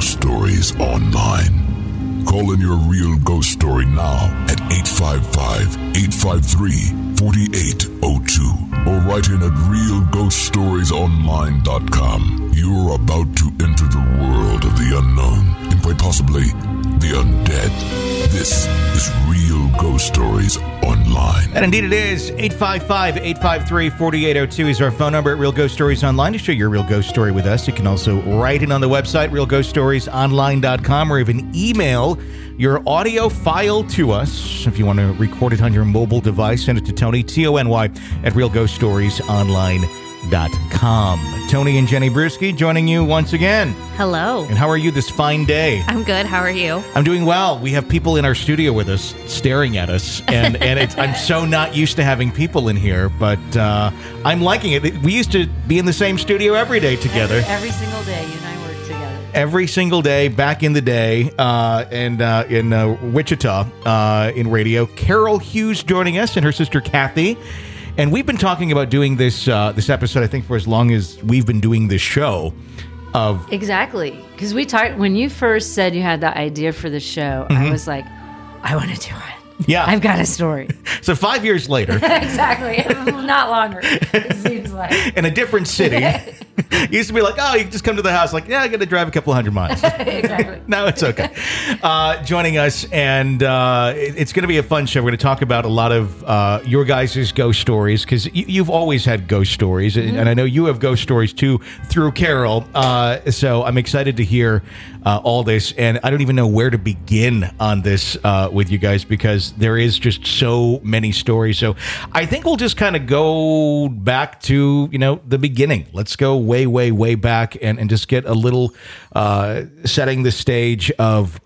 ghost stories online. Call in your real ghost story now at 855-853-4802 or write in at realghoststoriesonline.com. You're about to enter the world of the unknown and quite possibly the undead. This is Real Ghost Stories Online. And indeed it is. 855-853-4802 is our phone number at Real Ghost Stories Online to share your real ghost story with us. You can also write in on the website, realghoststoriesonline.com, or even email your audio file to us. If you want to record it on your mobile device, send it to Tony, Tony, at realghoststoriesonline.com. Tony and Jenny Brewski joining you once again. Hello. And how are you this fine day? I'm good. How are you? I'm doing well. We have people in our studio with us staring at us, and I'm so not used to having people in here, but I'm liking it. We used to be in the same studio every day together. Every single day, you and I work together. Every single day back in the day, and in Wichita in radio. Carol Hughes joining us and her sister Kathy. And we've been talking about doing this episode, I think, for as long as we've been doing this show. Exactly. Because we talked, when you first said you had the idea for the show, I was like, I want to do it. Yeah. I've got a story. So 5 years later. Exactly. Not longer, it seems like. In a different city. It used to be like, oh, you just come to the house. Like, yeah, I got to drive a couple hundred miles. Exactly. No, it's okay. Joining us, and it's going to be a fun show. We're going to talk about a lot of your guys' ghost stories, because you've always had ghost stories, and I know you have ghost stories too through Carol. So I'm excited to hear all this, and I don't even know where to begin on this with you guys, because there is just so many stories. So I think we'll just kind of go back to, the beginning. Let's go way, way, way back and just get a little setting the stage of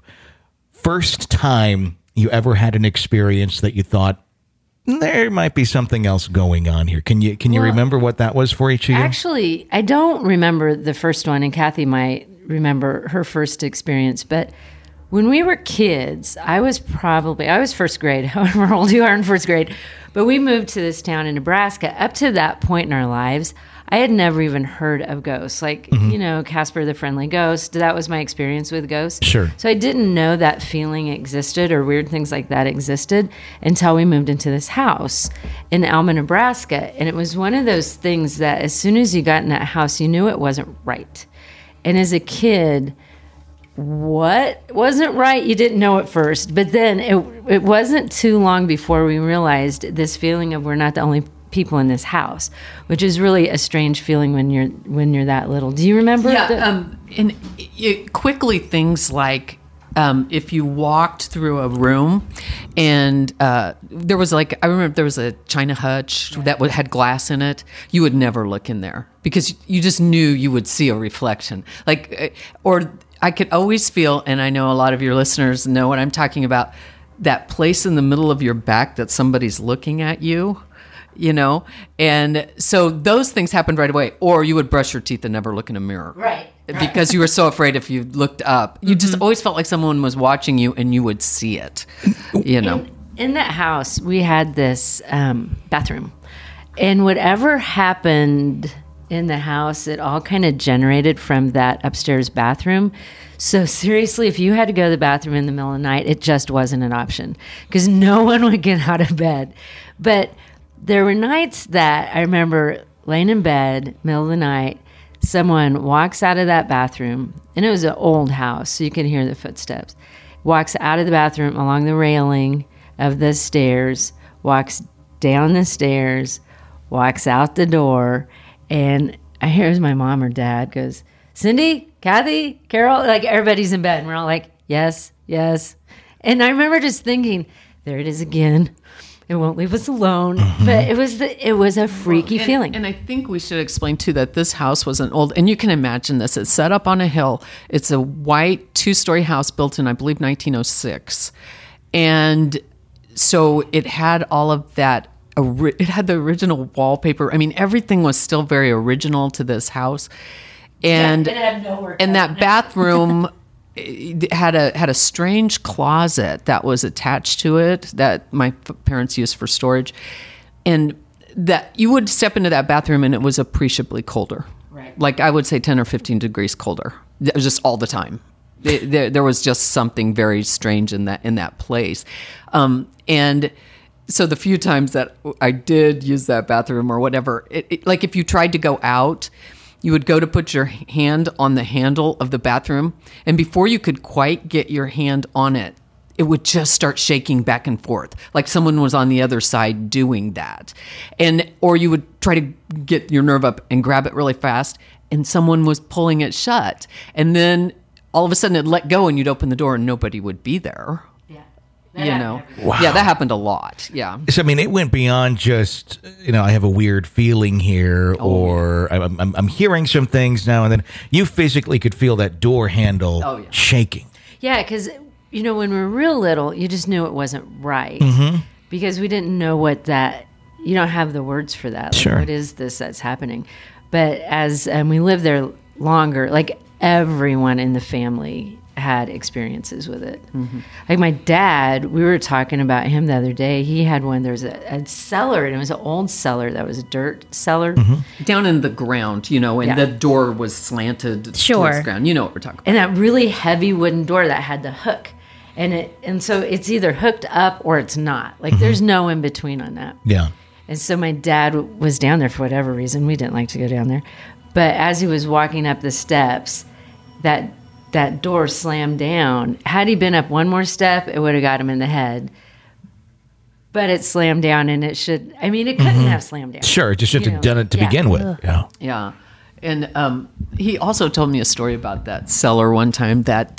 first time you ever had an experience that you thought there might be something else going on here. Can you remember what that was for each of you? Actually, I don't remember the first one, and Kathy might remember her first experience, but when we were kids, I was first grade, however old you are in first grade, but we moved to this town in Nebraska. Up to that point in our lives, I had never even heard of ghosts. Like, Casper the Friendly Ghost, that was my experience with ghosts. Sure. So I didn't know that feeling existed or weird things like that existed until we moved into this house in Alma, Nebraska. And it was one of those things that as soon as you got in that house, you knew it wasn't right. And as a kid, what wasn't right, you didn't know at first. But then it wasn't too long before we realized this feeling of we're not the only people in this house, which is really a strange feeling when you're that little. Do you remember? Yeah, quickly things like if you walked through a room and there was I remember there was a china hutch that had glass in it, you would never look in there because you just knew you would see a reflection. Or I could always feel, and I know a lot of your listeners know what I'm talking about, that place in the middle of your back that somebody's looking at you. And so those things happened right away. Or you would brush your teeth and never look in a mirror. Right. Because you were so afraid if you looked up. You just always felt like someone was watching you and you would see it, In that house, we had this bathroom. And whatever happened in the house, it all kind of generated from that upstairs bathroom. So seriously, if you had to go to the bathroom in the middle of the night, it just wasn't an option because no one would get out of bed. But there were nights that I remember laying in bed, middle of the night, someone walks out of that bathroom, and it was an old house, so you can hear the footsteps, walks out of the bathroom along the railing of the stairs, walks down the stairs, walks out the door, and I hear it was my mom or dad goes, Cindy, Kathy, Carol, everybody's in bed. And we're all like, yes, yes. And I remember just thinking, there it is again. It won't leave us alone. But it was a freaky feeling. And I think we should explain too that this house was an old, and you can imagine this, it's set up on a hill. It's a white 2-story house built in, I believe, 1906. And so it had all of that. It had the original wallpaper. I mean, everything was still very original to this house. And, it had no work and that bathroom it had a strange closet that was attached to it that my parents used for storage. And that you would step into that bathroom and it was appreciably colder. Right. Like I would say 10 or 15 degrees colder. It was just all the time. There was just something very strange in that place. And so the few times that I did use that bathroom or whatever, like if you tried to go out, you would go to put your hand on the handle of the bathroom, and before you could quite get your hand on it, it would just start shaking back and forth, like someone was on the other side doing that. Or you would try to get your nerve up and grab it really fast, and someone was pulling it shut. And then all of a sudden it'd let go and you'd open the door and nobody would be there. Yeah. Wow. Yeah, that happened a lot. Yeah. So, I mean, it went beyond just, I have a weird feeling here, or I'm hearing some things now and then. You physically could feel that door handle shaking. Yeah, because, when we were real little, you just knew it wasn't right. Because we didn't know what that, you don't have the words for that. Like, Sure. what is this that's happening? But as we lived there longer, like everyone in the family had experiences with it. Like my dad, we were talking about him the other day. He had one, there was a cellar, and it was an old cellar that was a dirt cellar. Down in the ground, and the door was slanted towards the ground. You know what we're talking about. And that really heavy wooden door that had the hook. And so it's either hooked up or it's not. Like there's no in between on that. Yeah. And so my dad was down there for whatever reason. We didn't like to go down there. But as he was walking up the steps, that door slammed down. Had he been up one more step, it would have got him in the head. But it slammed down, and it couldn't have slammed down. Sure, it just should have done it to begin with. Yeah. Yeah. And he also told me a story about that cellar one time that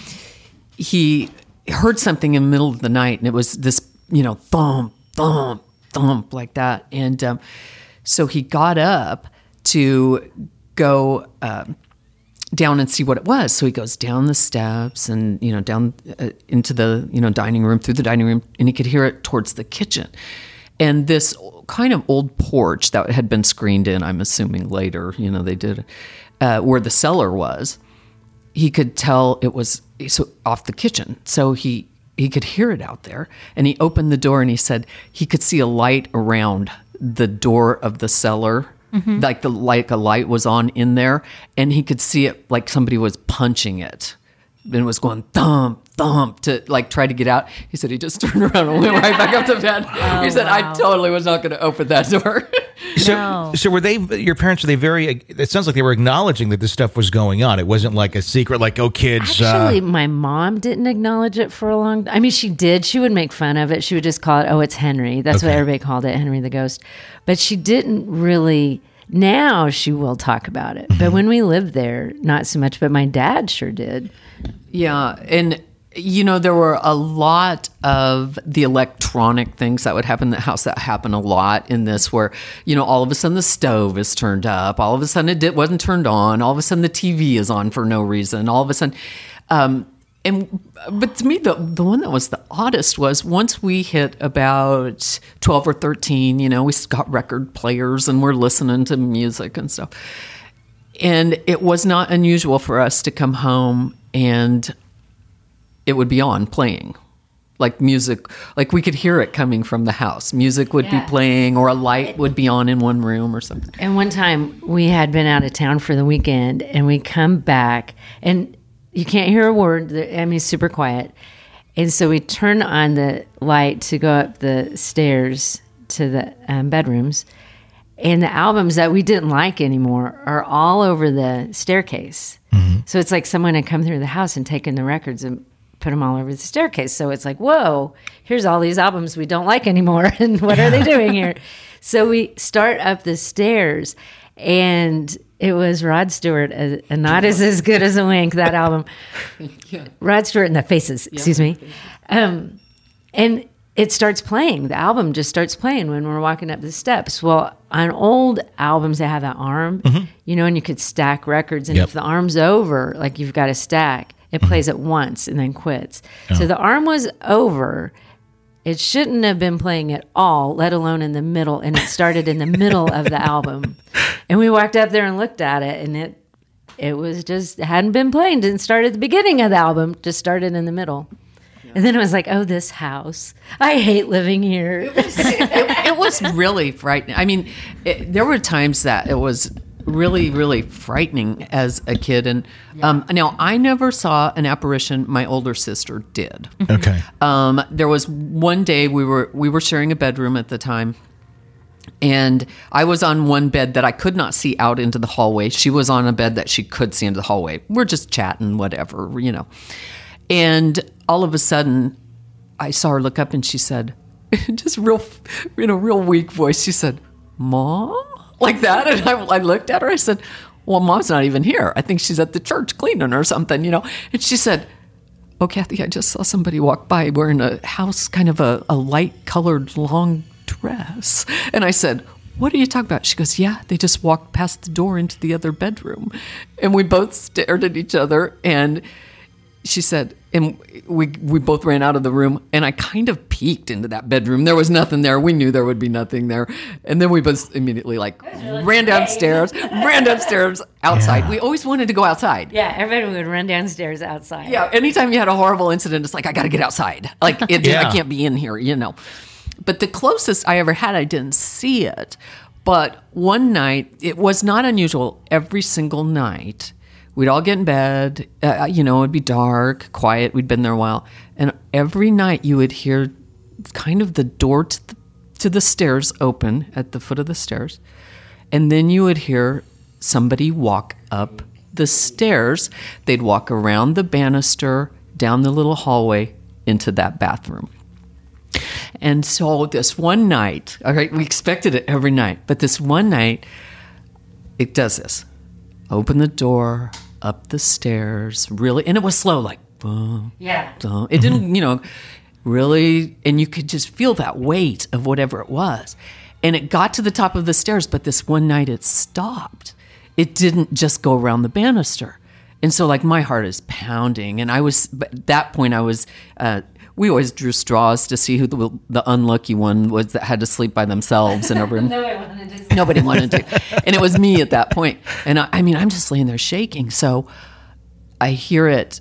he heard something in the middle of the night, and it was this, thump, thump, thump like that. And so he got up to go down and see what it was. So he goes down the steps and, down into the, dining room, through the dining room, and he could hear it towards the kitchen. And this kind of old porch that had been screened in, I'm assuming later, they did, where the cellar was, he could tell it was off the kitchen. So he could hear it out there. And he opened the door and he said he could see a light around the door of the cellar. Like a light was on in there, and he could see it like somebody was punching it, and it was going thump, thump to like try to get out. He said he just turned around and went right back up to bed. He said, I totally was not going to open that door. So were your parents, it sounds like they were acknowledging that this stuff was going on. It wasn't like a secret, like, oh, kids. Actually, my mom didn't acknowledge it for a long time. I mean, she did. She would make fun of it. She would just call it, oh, it's Henry. That's what everybody called it, Henry the Ghost. But she didn't really. Now she will talk about it. But when we lived there, not so much. But my dad sure did. Yeah. And, there were a lot of the electronic things that would happen in the house that happen a lot in this where, all of a sudden the stove is turned up. All of a sudden it wasn't turned on. All of a sudden the TV is on for no reason. All of a sudden... but to me, the one that was the oddest was once we hit about 12 or 13, we got record players and we're listening to music and stuff. And it was not unusual for us to come home and it would be on playing. Like music, like we could hear it coming from the house. Music would be playing, or a light would be on in one room or something. And one time we had been out of town for the weekend and we come back and you can't hear a word. I mean, it's super quiet. And so we turn on the light to go up the stairs to the bedrooms. And the albums that we didn't like anymore are all over the staircase. So it's like someone had come through the house and taken the records and put them all over the staircase. So it's like, whoa, here's all these albums we don't like anymore. And what are they doing here? So we start up the stairs, and it was Rod Stewart, and Not Is As Good As a Wink, that album. Rod Stewart and the Faces, excuse me. And it starts playing. The album just starts playing when we're walking up the steps. Well, on old albums, they have that arm, and you could stack records. And if the arm's over, like you've got to stack, it plays it once and then quits. So the arm was over. It shouldn't have been playing at all, let alone in the middle. And it started in the middle of the album. And we walked up there and looked at it, and it was just, it hadn't been playing. Didn't start at the beginning of the album, just started in the middle. And then it was like, oh, this house. I hate living here. It was really frightening. I mean, there were times that it was really, really frightening as a kid. And now I never saw an apparition. My older sister did. Okay. There was one day we were sharing a bedroom at the time, and I was on one bed that I could not see out into the hallway. She was on a bed that she could see into the hallway. We're just chatting, whatever, And all of a sudden, I saw her look up, and she said, just real weak voice, she said, "Mom?" Like that. And I looked at her, I said, "Well, Mom's not even here. I think she's at the church cleaning or something, And she said, "Oh, Kathy, I just saw somebody walk by wearing a house, kind of a light-colored long dress." And I said, "What are you talking about?" She goes, "Yeah, they just walked past the door into the other bedroom." And we both stared at each other, and she said, and we both ran out of the room, and I kind of peeked into that bedroom. There was nothing there. We knew there would be nothing there. And then we both immediately ran downstairs outside. Yeah. We always wanted to go outside. Yeah, everybody would run downstairs outside. Yeah, anytime you had a horrible incident, it's like, I got to get outside. I can't be in here, But the closest I ever had, I didn't see it. But one night, it was not unusual. Every single night, we'd all get in bed, it'd be dark, quiet. We'd been there a while. And every night you would hear kind of the door to the stairs open at the foot of the stairs. And then you would hear somebody walk up the stairs. They'd walk around the banister, down the little hallway, into that bathroom. And so this one night, all right, we expected it every night, but this one night, it does this. Open the door, up the stairs, really, and it was slow, like, boom, Yeah. boom. It didn't, really, and you could just feel that weight of whatever it was. And it got to the top of the stairs, but this one night it stopped. It didn't just go around the banister. And so, my heart is pounding, and at that point, we always drew straws to see who the unlucky one was that had to sleep by themselves in a room. Nobody wanted to. And it was me at that point. And I'm just laying there shaking. So I hear it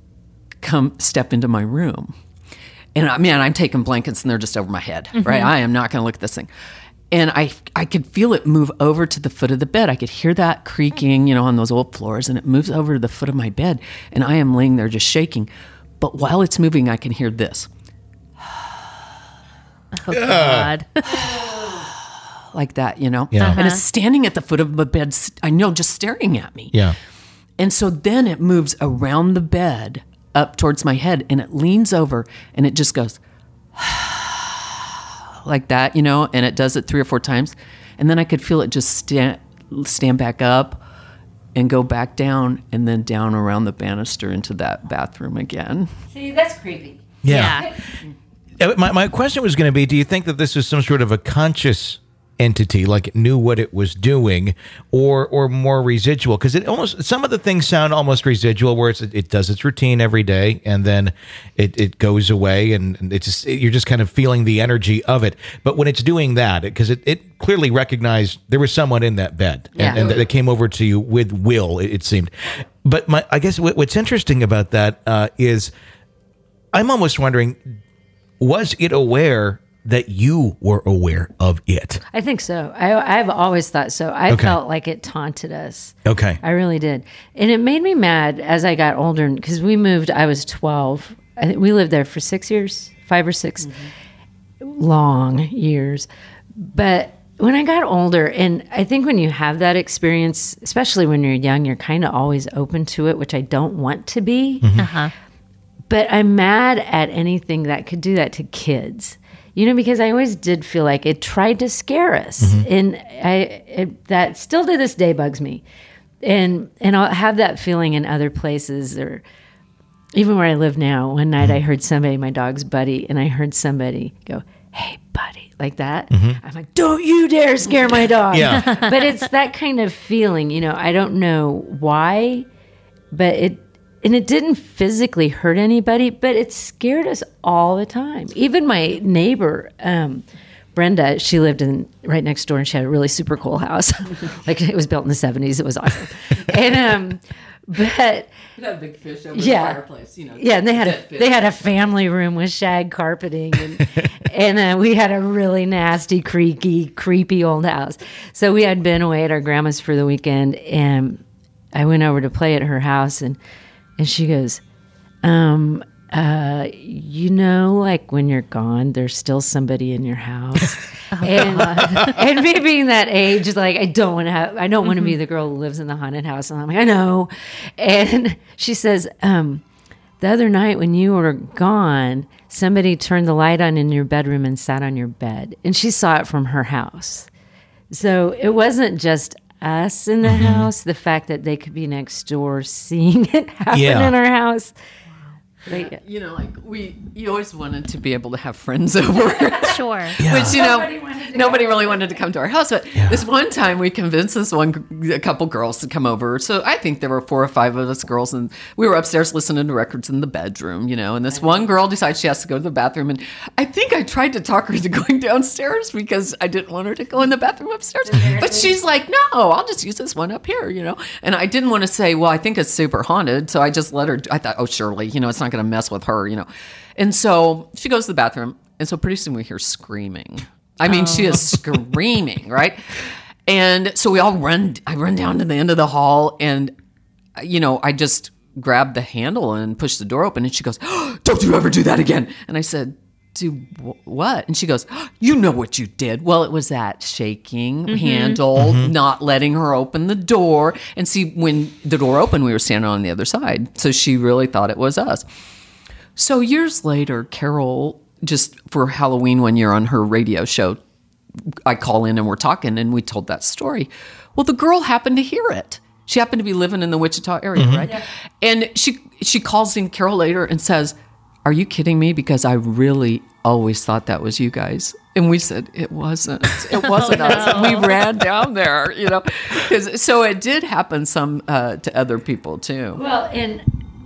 step into my room. And I'm taking blankets and they're just over my head, right? I am not going to look at this thing. And I could feel it move over to the foot of the bed. I could hear that creaking, on those old floors. And it moves over to the foot of my bed. And I am laying there just shaking. But while it's moving, I can hear this. Oh, God. Like that, Yeah. And it's standing at the foot of the bed, I know, just staring at me. Yeah. And so then it moves around the bed up towards my head, and it leans over, and it just goes like that, and it does it 3 or 4 times. And then I could feel it just stand back up and go back down, and then down around the banister into that bathroom again. See, that's creepy. Yeah. My question was going to be, do you think that this is some sort of a conscious entity, like it knew what it was doing, or more residual? Because some of the things sound almost residual, where it does its routine every day, and then it goes away, and you're just kind of feeling the energy of it. But when it's doing that, because it clearly recognized there was someone in that bed, and that came over to you with will, it seemed. But I guess what's interesting about that is, I'm almost wondering, was it aware that you were aware of it? I think so. I've always thought so. I felt like it taunted us. Okay. I really did. And it made me mad as I got older, because we moved, I was 12. We lived there for 6 years, 5 or 6 long years. But when I got older, and I think when you have that experience, especially when you're young, you're kind of always open to it, which I don't want to be. But I'm mad at anything that could do that to kids. Because I always did feel like it tried to scare us. And that still to this day bugs me. And I'll have that feeling in other places, or even where I live now. One night I heard somebody, my dog's Buddy, and I heard somebody go, "Hey, Buddy," like that. I'm like, "Don't you dare scare my dog." Yeah. But it's that kind of feeling, I don't know why, but it didn't physically hurt anybody, but it scared us all the time. Even my neighbor, Brenda, she lived right next door, and she had a really super cool house. It was built in the 70s. It was awesome. But That big fish over Yeah. the fireplace, yeah, and they had a family room with shag carpeting, and we had a really nasty, creepy old house. So we had been away at our grandma's for the weekend, and I went over to play at her house, and she goes, like when you're gone, there's still somebody in your house. And me being that age, like I don't want to be the girl who lives in the haunted house. And I'm like, I know. And she says, the other night when you were gone, somebody turned the light on in your bedroom and sat on your bed. And she saw it from her house. So it wasn't just us in the house, the fact that they could be next door seeing it happen in our house. Like, you always wanted to be able to have friends over. Sure. Which, nobody really wanted to come to our house. But this one time we convinced a couple girls to come over. So I think there were 4 or 5 of us girls, and we were upstairs listening to records in the bedroom, and this one girl decides she has to go to the bathroom. And I think I tried to talk her into going downstairs because I didn't want her to go in the bathroom upstairs. But she's like, no, I'll just use this one up here, And I didn't want to say, well, I think it's super haunted. So I just let her, I thought, oh, surely, it's not going to mess with her, And so she goes to the bathroom. And so pretty soon we hear screaming. I mean, she is screaming, right? And so I run down to the end of the hall, and, I just grabbed the handle and pushed the door open, and she goes, oh, don't you ever do that again. And I said, do what? And she goes, oh, you know what you did. Well, it was that shaking handle, not letting her open the door. And see, when the door opened, we were standing on the other side. So she really thought it was us. So years later, Carol, just for Halloween one year on her radio show, I call in and we're talking, and we told that story. Well, the girl happened to hear it. She happened to be living in the Wichita area, right? Yeah. And she calls in Carol later and says, are you kidding me? Because I really always thought that was you guys. And we said, it wasn't. It wasn't us. We ran down there, So it did happen some to other people too. well, and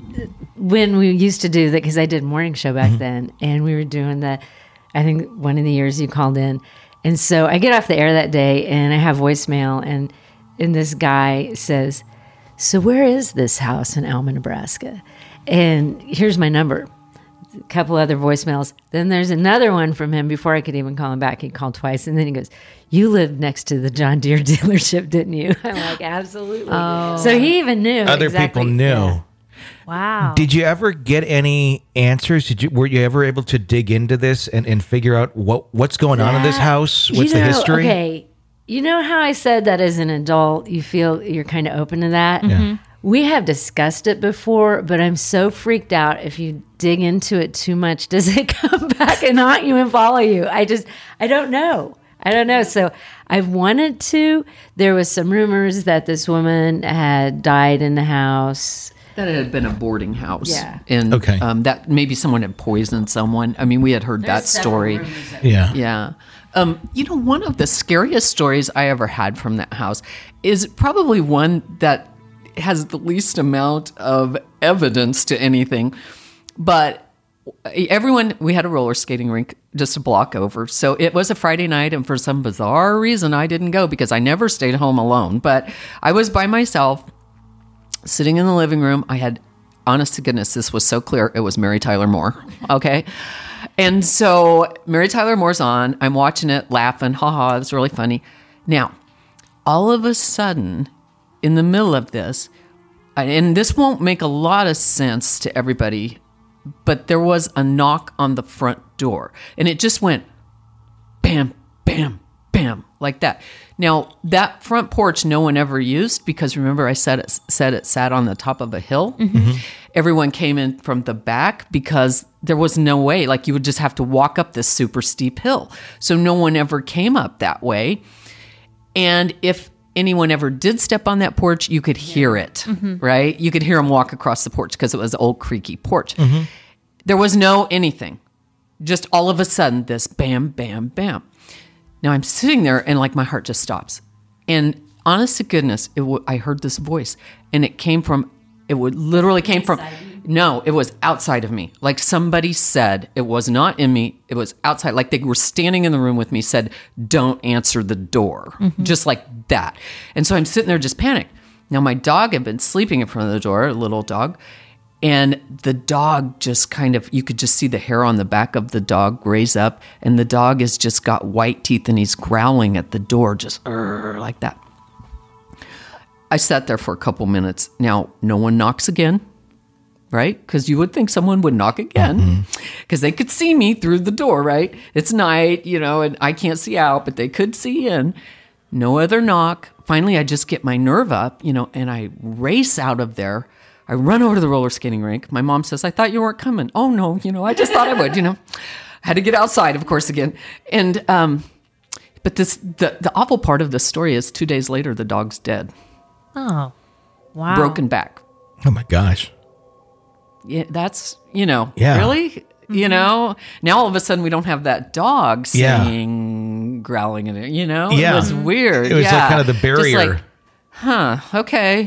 when we used to do that, because I did morning show back then, and we were doing that, I think one of the years you called in. And so I get off the air that day, and I have voicemail, and this guy says, so where is this house in Alma, Nebraska? And here's my number. A couple other voicemails. Then there's another one from him before I could even call him back. He called twice, and then he goes, you lived next to the John Deere dealership, didn't you? I'm like, absolutely. Oh. So he even knew. Other people knew. Yeah. Wow. Did you ever get any answers? Were you ever able to dig into this and figure out what's going on in this house? What's the history? Okay. You know how I said that as an adult, you feel you're kind of open to that? Yeah. We have discussed it before, but I'm so freaked out. If you dig into it too much, does it come back and haunt you and follow you? I don't know. So I've wanted to. There was some rumors that this woman had died in the house. That it had been a boarding house. Yeah. And that maybe someone had poisoned someone. I mean, we had heard that story. Yeah. Yeah. One of the scariest stories I ever had from that house is probably one that has the least amount of evidence to anything. But we had a roller skating rink just a block over. So it was a Friday night, and for some bizarre reason, I didn't go because I never stayed home alone. But I was by myself, sitting in the living room. I had, honest to goodness, this was so clear. It was Mary Tyler Moore. Okay. And so Mary Tyler Moore's on. I'm watching it, laughing. Ha, it's really funny. Now, all of a sudden, in the middle of this, and this won't make a lot of sense to everybody, but there was a knock on the front door. And it just went bam, bam, bam, like that. Now, that front porch no one ever used because remember I said it sat on the top of a hill. Mm-hmm. Everyone came in from the back because there was no way. Like you would just have to walk up this super steep hill. So no one ever came up that way. And if anyone ever did step on that porch, you could hear it, right? You could hear them walk across the porch because it was an old creaky porch. Mm-hmm. There was no anything. Just all of a sudden, this bam, bam, bam. Now I'm sitting there and like my heart just stops. And honest to goodness, I heard this voice and it literally came from, no, it was outside of me. Like somebody said, it was not in me. It was outside. Like they were standing in the room with me, said, don't answer the door. Mm-hmm. Just like that. And so I'm sitting there just panicked. Now, my dog had been sleeping in front of the door, a little dog, and the dog just kind of, you could just see the hair on the back of the dog raise up, and the dog has just got white teeth, and he's growling at the door, just like that. I sat there for a couple minutes. Now, no one knocks again, right? Because you would think someone would knock again, because they could see me through the door, right? It's night, and I can't see out, but they could see in. No other knock. Finally, I just get my nerve up, and I race out of there. I run over to the roller skating rink. My mom says, "I thought you weren't coming." "Oh, no, I just thought I would, I had to get outside, of course, again. And, but the awful part of the story is 2 days later, the dog's dead. Oh, wow. Broken back. Oh my gosh. Yeah, that's, Yeah. really? Now all of a sudden we don't have that dog singing, growling in it, Yeah. It was weird. It was like kind of the Just barrier. like, okay,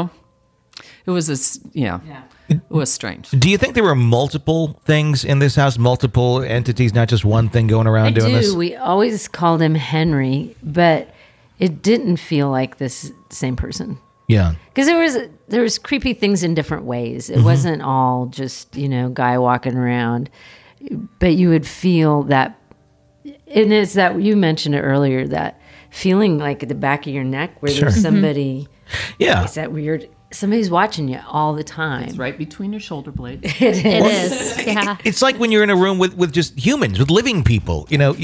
it was it was strange. Do you think there were multiple things in this house, multiple entities, not just one thing going around doing this? We always called him Henry, but it didn't feel like this same person. Yeah. Because there was creepy things in different ways. It wasn't all just, guy walking around. But you would feel that, and it's that you mentioned it earlier, that feeling like at the back of your neck where there's somebody. Yeah. It's that weird, somebody's watching you all the time. It's right between your shoulder blades. It is. Yeah. It's like when you're in a room with just humans, with living people.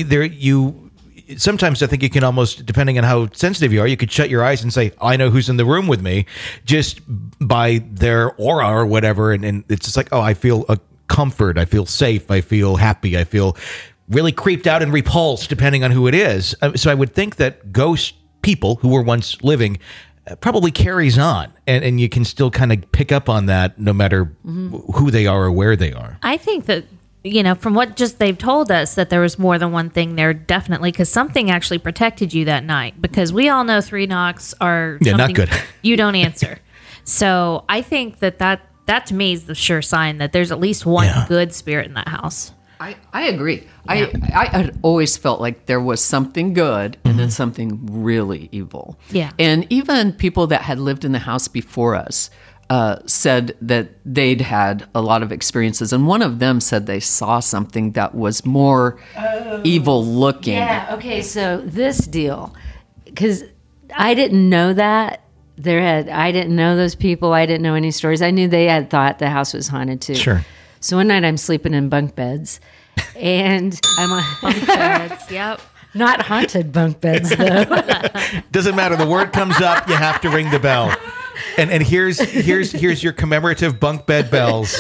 Sometimes I think you can almost, depending on how sensitive you are, you could shut your eyes and say, "I know who's in the room with me," just by their aura or whatever. And it's just like, oh, I feel a comfort. I feel safe. I feel happy. I feel really creeped out and repulsed, depending on who it is. So I would think that ghost people who were once living probably carries on. And you can still kind of pick up on that no matter who they are or where they are. I think that, from what just they've told us, that there was more than one thing there, definitely, because something actually protected you that night. Because we all know 3 knocks are not something good. You don't answer. So I think that to me is the sure sign that there's at least one good spirit in that house. I agree. I had always felt like there was something good and then something really evil. Yeah. And even people that had lived in the house before us said that they'd had a lot of experiences. And one of them said they saw something that was more evil looking. Yeah, okay, so this deal, because I didn't know that. I didn't know those people. I didn't know any stories. I knew they had thought the house was haunted too. Sure. So one night I'm sleeping in bunk beds, and I'm on Bunk beds, yep. not haunted bunk beds though. Doesn't matter. The word comes up, you have to ring the bell. And here's your commemorative bunk bed bells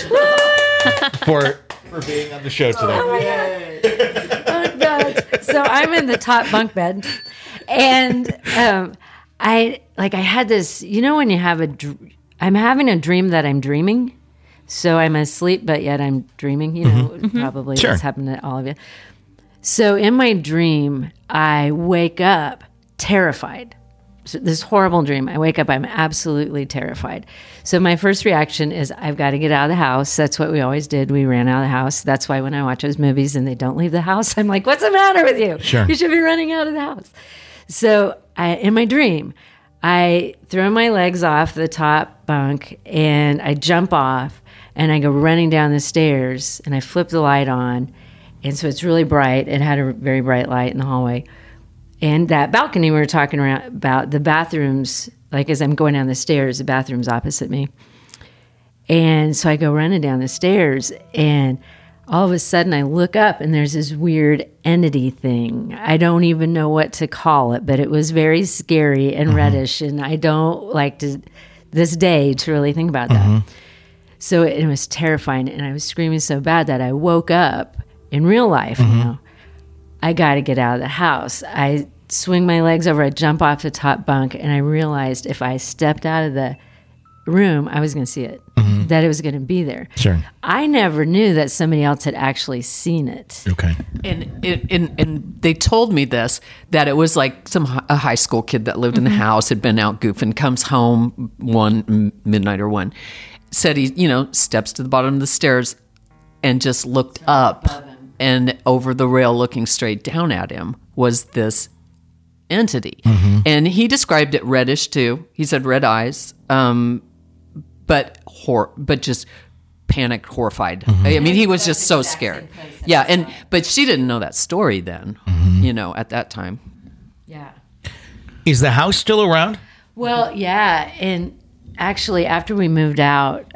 for being on the show today. Bunk beds. So I'm in the top bunk bed, and I had this. When you have I'm having a dream that I'm dreaming. So I'm asleep, but yet I'm dreaming. Probably Sure. this happened to all of you. So in my dream, I wake up terrified. So this horrible dream. I wake up, I'm absolutely terrified. So my first reaction is, I've got to get out of the house. That's what we always did. We ran out of the house. That's why when I watch those movies and they don't leave the house, I'm like, what's the matter with you? Sure. You should be running out of the house. So in my dream, I throw my legs off the top bunk and I jump off and I go running down the stairs and I flip the light on. And so it's really bright. It had a very bright light in the hallway. And that balcony we were talking about, the bathrooms, like as I'm going down the stairs, the bathroom's opposite me. And so I go running down the stairs and all of a sudden I look up and there's this weird entity thing. I don't even know what to call it, but it was very scary and reddish. And I don't like to this day to really think about that. So it was terrifying. And I was screaming so bad that I woke up in real life. I got to get out of the house. I swing my legs over, I jump off the top bunk, and I realized if I stepped out of the room, I was going to see it, that it was going to be there. Sure. I never knew that somebody else had actually seen it. Okay. And they told me this, that it was like a high school kid that lived in the house, had been out goofing, comes home midnight or one, said he, steps to the bottom of the stairs and just looked up, and over the rail looking straight down at him was this entity. And he described it reddish too. He said red eyes, but just panicked, horrified. I mean, he was just so scared. Yeah, but she didn't know that story then, at that time. Yeah. Is the house still around? Well, yeah, and actually, after we moved out,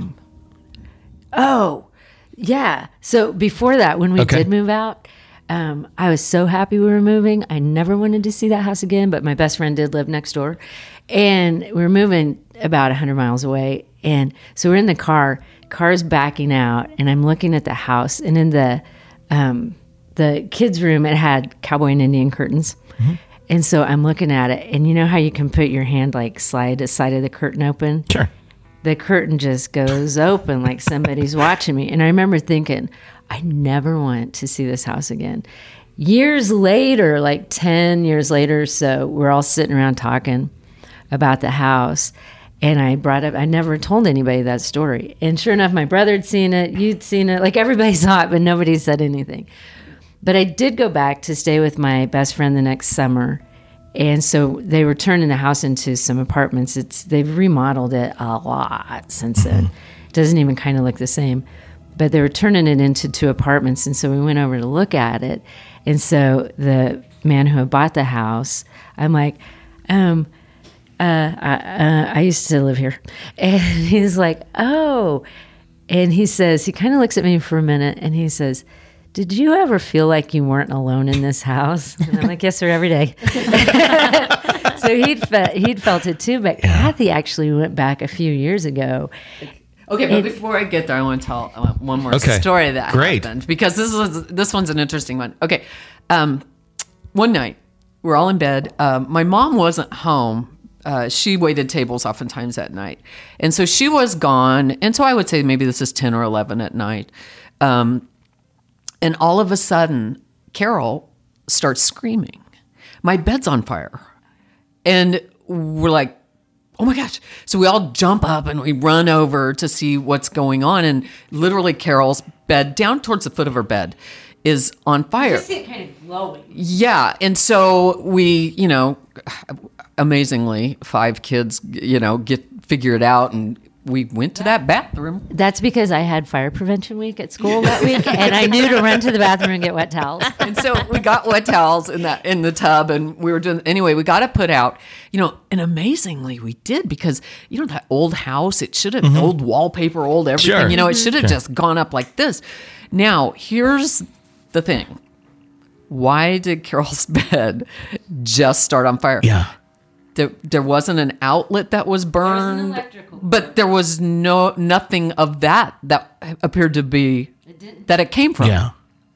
so before that, when we did move out, I was so happy we were moving. I never wanted to see that house again, but my best friend did live next door, and we were moving about 100 miles away, and so we're in the car's backing out, and I'm looking at the house, and in the kids' room, it had cowboy and Indian curtains. And so I'm looking at it, and you know how you can put your hand, like, slide the side of the curtain open? Sure. The curtain just goes open like somebody's watching me. And I remember thinking, I never want to see this house again. Years later, like 10 years later or so, we're all sitting around talking about the house. And I brought up, I never told anybody that story. And sure enough, my brother had seen it, you'd seen it, like everybody saw it, but nobody said anything. But I did go back to stay with my best friend the next summer. And so they were turning the house into some apartments. They've remodeled it a lot since then. It doesn't even kind of look the same. But they were turning it into 2 apartments. And so we went over to look at it. And so the man who had bought the house, I'm like, I used to live here. And he's like, oh. And he says, he kind of looks at me for a minute and he says, did you ever feel like you weren't alone in this house? And I'm like, yes, sir, every day. So he'd felt it too. But Kathy actually went back a few years ago. Okay, but before I get there, I want to tell one more story that happened. Because this one's an interesting one. Okay, one night, we're all in bed. My mom wasn't home. She waited tables oftentimes at night. And so she was gone. And so I would say maybe this is 10 or 11 at night. And all of a sudden, Carol starts screaming, my bed's on fire. And we're like, oh my gosh. So we all jump up and we run over to see what's going on. And literally Carol's bed, down towards the foot of her bed, is on fire. You just see it kind of glowing. Yeah. And so we, amazingly, 5 kids, figure it out, and we went to that bathroom. That's because I had fire prevention week at school that week, and I knew to run to the bathroom and get wet towels. And so we got wet towels in the tub, and we were doing anyway. We got it put out, and amazingly we did, because that old house, it should have old wallpaper, old everything. Sure. It should have just gone up like this. Now here's the thing: why did Carol's bed just start on fire? Yeah. There wasn't an outlet that was burned, but there was nothing of that appeared to be that it came from. Yeah.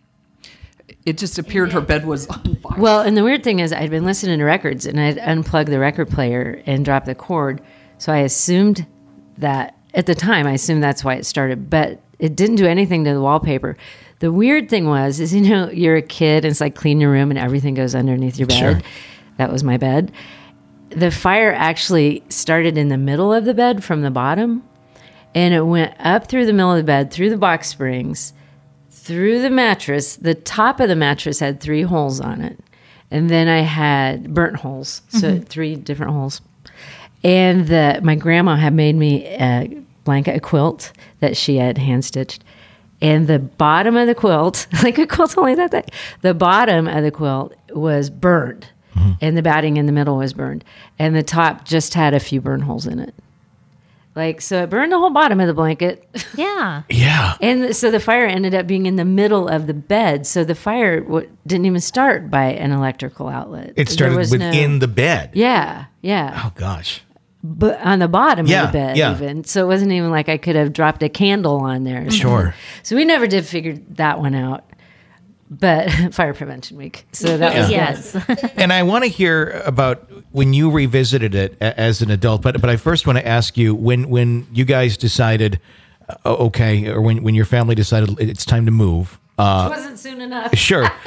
It just appeared her bed was on fire. Well, and the weird thing is I'd been listening to records, and I'd unplugged the record player and dropped the cord. So I assumed that, at the time, that's why it started. But it didn't do anything to the wallpaper. The weird thing is you're a kid, and it's like clean your room, and everything goes underneath your bed. Sure. That was my bed. The fire actually started in the middle of the bed from the bottom, and it went up through the middle of the bed, through the box springs, through the mattress. The top of the mattress had 3 holes on it, and then I had burnt holes, so 3 different holes. And my grandma had made me a quilt that she had hand-stitched, and the bottom of the quilt, like a quilt only that thick, the bottom of the quilt was burned. And the batting in the middle was burned. And the top just had a few burn holes in it. So it burned the whole bottom of the blanket. Yeah. Yeah. And so the fire ended up being in the middle of the bed. So the fire didn't even start by an electrical outlet. It started within the bed. Yeah, yeah. Oh, gosh. But on the bottom of the bed yeah. even. So it wasn't even like I could have dropped a candle on there. Sure. So we never did figure that one out. But fire prevention week. So that was yes. And I want to hear about when you revisited it as an adult. But I first want to ask you, when you guys decided, or when your family decided it's time to move. it wasn't soon enough. Sure.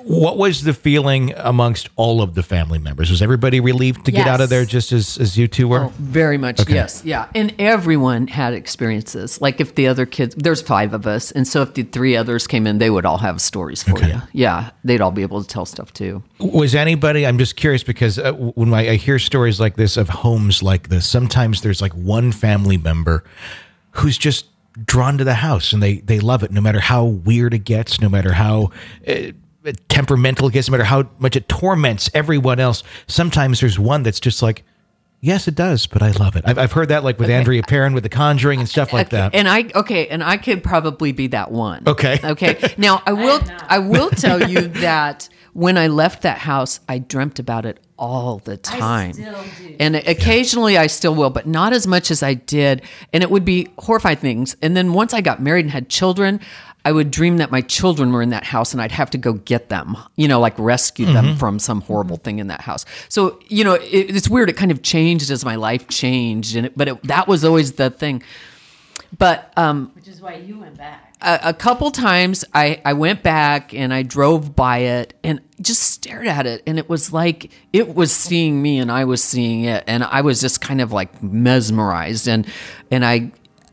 What was the feeling amongst all of the family members? Was everybody relieved to get out of there just as you two were? Oh, very much, yes. Yeah. And everyone had experiences. Like if the other kids, there's 5 of us. And so if the 3 others came in, they would all have stories for you. Yeah. They'd all be able to tell stuff too. Was anybody, I'm just curious because when I hear stories like this of homes like this, sometimes there's like one family member who's just drawn to the house and they love it no matter how weird it gets, no matter how temperamental it gets, no matter how much it torments everyone else. Sometimes there's one that's just like, yes, it does, but I love it. I've heard that like with Andrea Perron with The Conjuring and stuff like that. And I could probably be that one. Okay. Now I will tell you that when I left that house, I dreamt about it all the time. I still do. And occasionally I still will, but not as much as I did. And it would be horrifying things. And then once I got married and had children, I would dream that my children were in that house and I'd have to go get them, like rescue them from some horrible thing in that house. So, it's weird. It kind of changed as my life changed. But that was always the thing. But which is why you went back. A couple times I went back and I drove by it and just stared at it. And it was like it was seeing me and I was seeing it. And I was just kind of like mesmerized. And I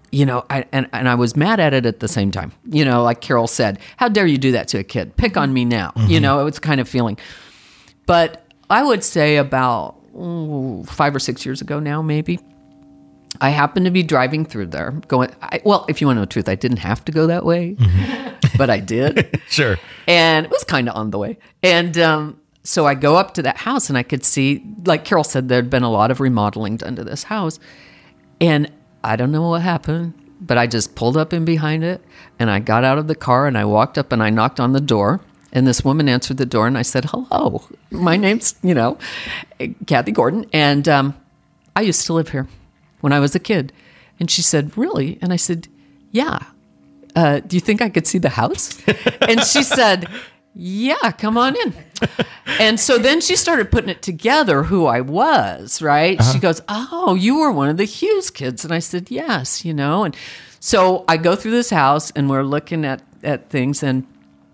was mad at it at the same time. Like Carol said, how dare you do that to a kid? Pick on me now. It was kind of feeling. But I would say about 5 or 6 years ago now, maybe, I happened to be driving through there going, if you want to know the truth, I didn't have to go that way, but I did. Sure. And it was kind of on the way. And so I go up to that house and I could see, like Carol said, there'd been a lot of remodeling done to this house. And I don't know what happened, but I just pulled up in behind it and I got out of the car and I walked up and I knocked on the door and this woman answered the door and I said, hello, my name's, Kathy Gordon. And I used to live here when I was a kid. And she said, really? And I said, yeah. Do you think I could see the house? And she said, yeah, come on in. And so then she started putting it together who I was, right? She goes, oh, you were one of the Hughes kids. And I said, yes, And so I go through this house and we're looking at things and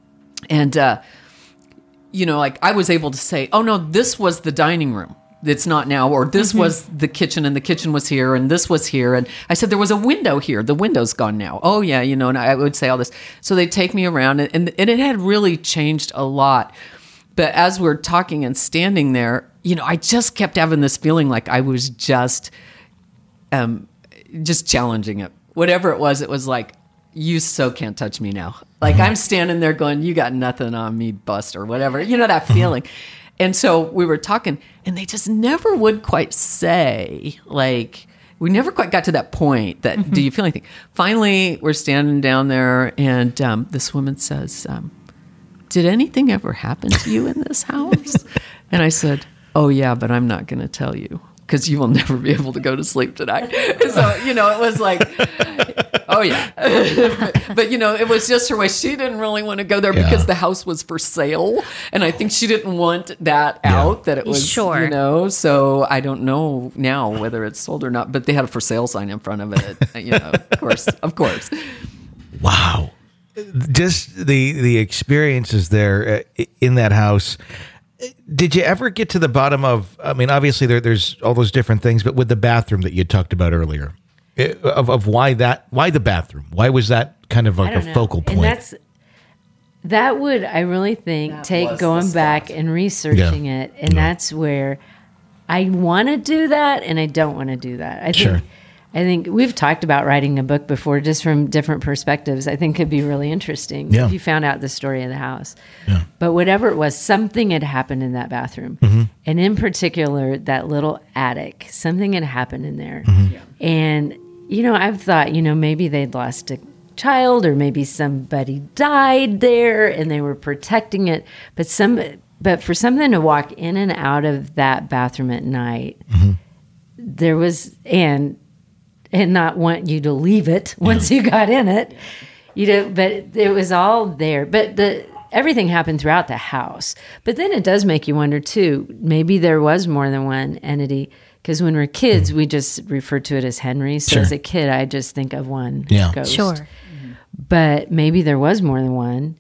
like I was able to say, oh no, this was the dining room. It's not now, or this was the kitchen and the kitchen was here and this was here. And I said, there was a window here. The window's gone now. Oh yeah. And I would say all this. So they take me around and it had really changed a lot. But as we're talking and standing there, I just kept having this feeling like I was just challenging it. Whatever it was like, you so can't touch me now. Like I'm standing there going, you got nothing on me, bust or whatever. That feeling. And so we were talking, and they just never would quite say, like, we never quite got to that point that, do you feel anything? Finally, we're standing down there, and this woman says, did anything ever happen to you in this house? And I said, oh, yeah, but I'm not going to tell you because you will never be able to go to sleep tonight. So, it was like, oh, yeah. but, it was just her way. She didn't really want to go there because the house was for sale. And I think she didn't want that out, that it was, so I don't know now whether it's sold or not. But they had a for sale sign in front of it, of course. Wow. Just the experiences there in that house. Did you ever get to the bottom of, obviously there's all those different things, but with the bathroom that you talked about earlier, of why the bathroom? Why was that kind of like a focal point? And that would, I really think, take going back and researching it. And that's where I want to do that and I don't want to do that. I think we've talked about writing a book before just from different perspectives. I think could be really interesting if you found out the story of the house. Yeah. But whatever it was, something had happened in that bathroom. Mm-hmm. And in particular, that little attic, something had happened in there. Mm-hmm. Yeah. And, I've thought, maybe they'd lost a child or maybe somebody died there and they were protecting it. But for something to walk in and out of that bathroom at night, there was, and not want you to leave it once you got in it, but it was all there. But everything happened throughout the house. But then it does make you wonder too, maybe there was more than one entity. Because when we're kids, we just refer to it as Henry. So as a kid, I just think of one ghost. Sure. But maybe there was more than one.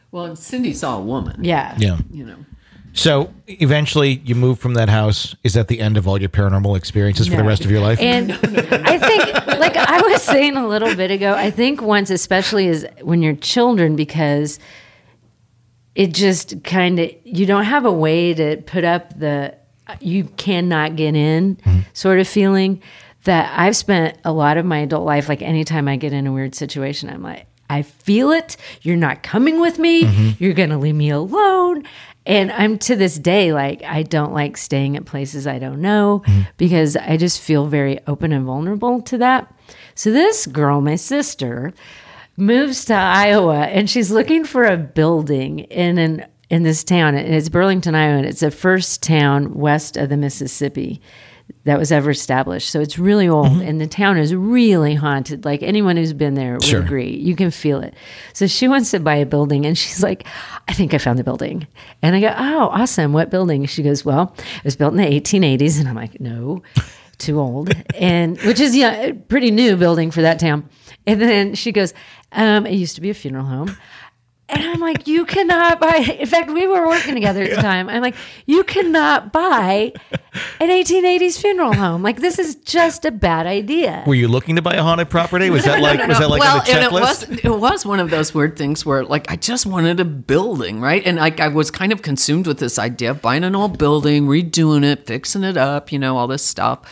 Well, and Cindy saw a woman. Yeah. Yeah. You know. So eventually you move from that house. Is that the end of all your paranormal experiences for the No. rest of your life? And I think, like I was saying a little bit ago, I think once, especially is when you're children, because it just kind of, you don't have a way to put up the, you cannot get in sort of feeling, that I've spent a lot of my adult life, like anytime I get in a weird situation, I'm like, I feel it. You're not coming with me. You're going to leave me alone. And I'm to this day, like, I don't like staying at places I don't know because I just feel very open and vulnerable to that. So this girl, my sister, moves to Iowa and she's looking for a building in this town. And it's Burlington, Iowa. And it's the first town west of the Mississippi that was ever established. So it's really old and the town is really haunted. Like anyone who's been there would agree. You can feel it. So she wants to buy a building and she's like, I think I found the building. And I go, oh, awesome. What building? She goes, well, it was built in the 1880s. And I'm like, no, too old. And which is a pretty new building for that town. And then she goes, it used to be a funeral home. And I'm like, you cannot buy. In fact, we were working together at the time. I'm like, you cannot buy an 1880s funeral home. Like, this is just a bad idea. Were you looking to buy a haunted property? Was that like well, on the checklist? and it was one of those weird things where, like, I just wanted a building, right? And like I was kind of consumed with this idea of buying an old building, redoing it, fixing it up, all this stuff.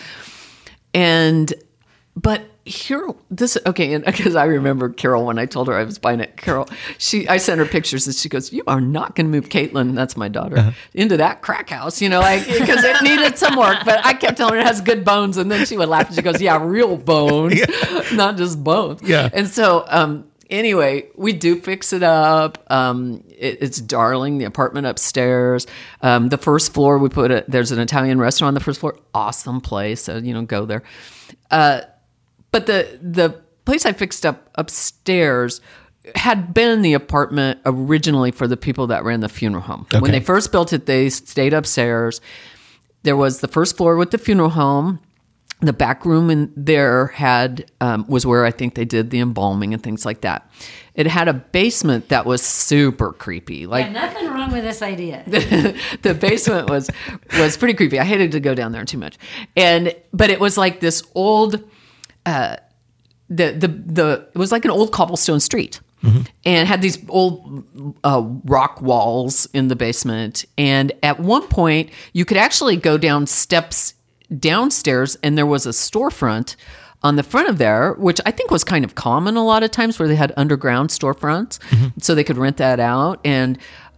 But here, and because I remember Carol, when I told her I was buying it, Carol, I sent her pictures and she goes, you are not going to move Caitlin, that's my daughter, into that crack house, because it needed some work. But I kept telling her it has good bones. And then she would laugh and she goes, yeah, real bones, not just bones. Yeah. And so, anyway, we do fix it up. It's darling, the apartment upstairs. The first floor, there's an Italian restaurant on the first floor. Awesome place. So, go there. But the place I fixed up upstairs had been the apartment originally for the people that ran the funeral home. Okay. When they first built it, they stayed upstairs. There was the first floor with the funeral home. The back room in there was where I think they did the embalming and things like that. It had a basement that was super creepy. Like, nothing wrong with this idea. The basement was pretty creepy. I hated to go down there too much. But it was like this old, it was like an old cobblestone street. And had these old rock walls in the basement. And at one point, you could actually go down steps downstairs, and there was a storefront on the front of there, which I think was kind of common a lot of times, where they had underground storefronts, so they could rent that out. And